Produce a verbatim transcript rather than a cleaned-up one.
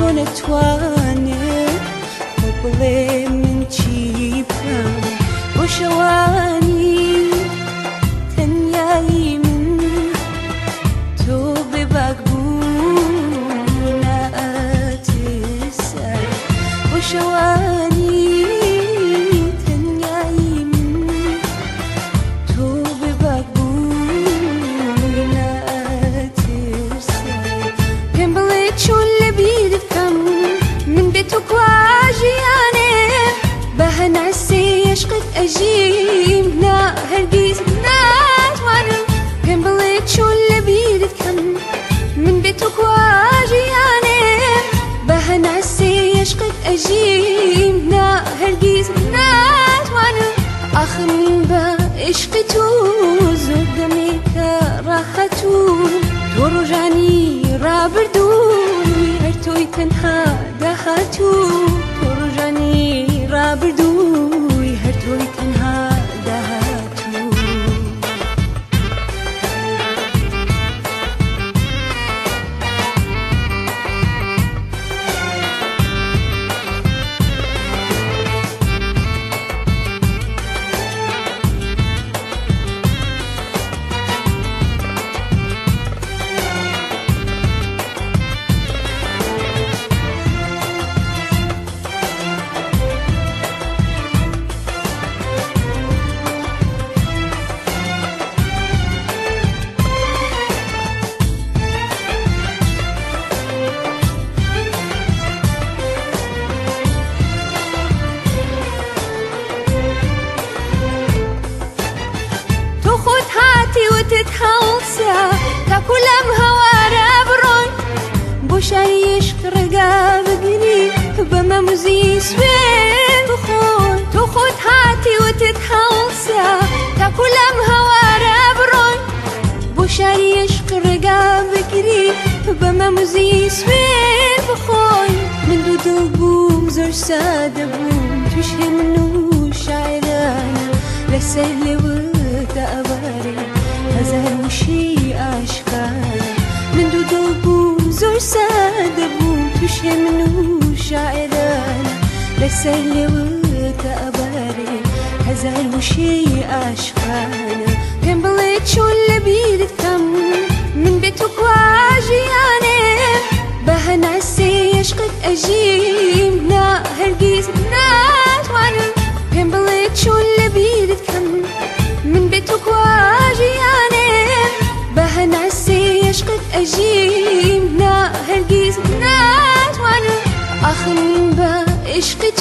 تۆ نەتوانێت بۆ بڵێ من چی بکەم بۆ شەوانی تەنیایی من تۆ بێباک بوو نائەترسە بۆ شەوانی تەنیایی من تۆ بێباک بوو نائەترسە پێم بڵێ چۆن لەبیرت بکەم من بێ تۆ کوا ژیانێ بە هەناسێ عشقت ئەژیم نا هەرگیز ناتوانم پێم بڵێ چۆن لەبیرت بکەم من بێ تۆ کوا ژیانێ بە هەناسێ عشقت ئەژیم نا هەرگیز ناتوانم ئاخ من بە عشقی تۆ زۆر دەمێکە ڕاحەتوم تۆ ڕۆژانی ڕابردووی هەر تۆی تەنها داهاتوو تۆ ڕۆژانی ڕابردووی هەر تۆی تەنها داهاتوو هەڵسا تاکو لەم هەوارە بڕۆین بۆ شاری عشق ڕێگا بگیری بەمە موزی سوێن بخۆین تۆ خۆت هاتی وتت هەڵسا تاکو لەم هەوارە بڕۆین بۆ شاری عشق ڕێگا بگیری بەمە موزی سوێن بخۆین من دوو دڵ بووم زۆر سادە بووم تووشی من و شاعرانە لەسەر لێوەدا ئەوارێ هەزار وشەی ئاشکارە من دوو دڵ بووم زۆر سادە بووم تووشێ من و شاعرانە لەسەر لێوەدا ئەبارێ هەزار وشەی ئاشکارە پێم بڵێ چۆن لەبیرت بکەم من بێ تۆ کوا ژیانێ بە هەناسێ عشقت ئەژیم نا هەرگیز ناتوانم پێم بڵێ چۆن لەبیرت بکەم من بێ تۆ کوا ژیانێ بە هەناسێ عشقت ئەژیم نا هەرگیز ناتوانم ئاخ من بە عشقی